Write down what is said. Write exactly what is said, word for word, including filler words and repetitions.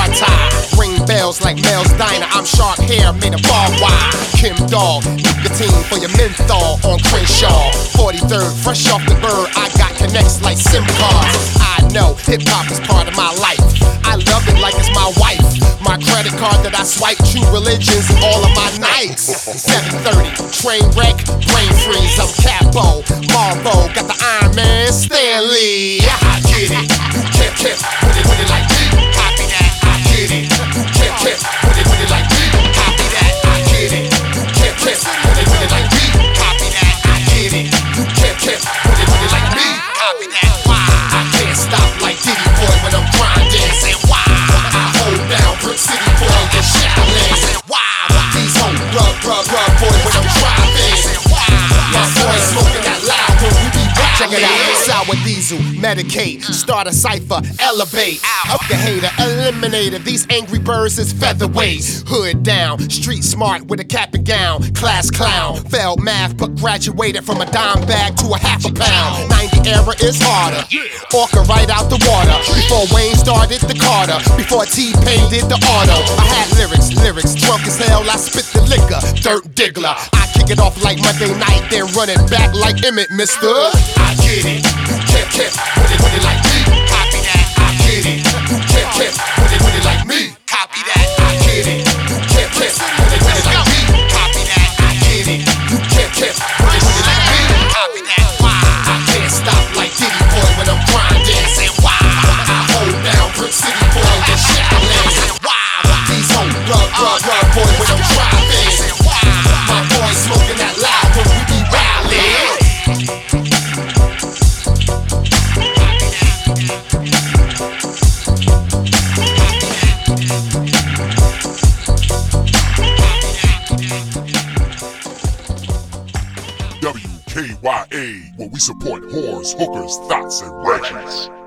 tie. Ring bells like Mel's Diner. I'm sharp hair made of barbed wire. Kim Dog, nicotine for your menthol on Crenshaw. forty-third, fresh off the bird, I got connects like SIM cards. I know hip hop is part of my life. I love it like it's my wife. My credit card that I swipe, true religions, all of my nights. seven thirty, train wreck, brain freeze. I'm Capo, Marvo, got the Iron Man, Stanley. I get it, you can't catch with it, with it like me. Copy that, I get it, you can't catch with it, with it like me. Copy that, I get it, you can't catch with it, with it like me. Copy that, I get it, you can't catch with it, with it like me. Copy that, why? I can't stop like Diddy Boy when I'm grinding. Say why? I hold down Brick City Boy and Shaolin. Say why? These hoes rub, rub, rub boy when I'm driving. Say why? My boy smoking that loud when we be riding. Check it out, Sour Diesel, Medicate, start a cipher, elevate. Up the hater, eliminator, these angry birds is featherweights. Hood down, street smart with a cap and gown. Class clown, failed math but graduated from a dime bag to a half a pound. ninety era is harder, Orca right out the water. Before Wayne started the Carter, before T-Pain did the auto. I had lyrics, lyrics, drunk as hell, I spit the liquor. Dirt Diggler, I kick it off like Monday night, then run it back like Emmett, mister. I get it, you can't catch with it, with it like me. Copy that, I get it, you can't catch with it, with it like me. Copy that, I get it, you can't catch with it, with it like me. Copy that, I get it, you can't catch with it, with it like me. Copy that, why? I can't stop like Diddy Boy when I'm grinding. Say why? I hold down Brick City Boy and Shaolin. Say why? These hoes rub, rub, rub boy when I'm driving. Say why? My boy smoking that loud when we be rallying. W K Y A, where we support whores, hookers, thoughts, and ratchets.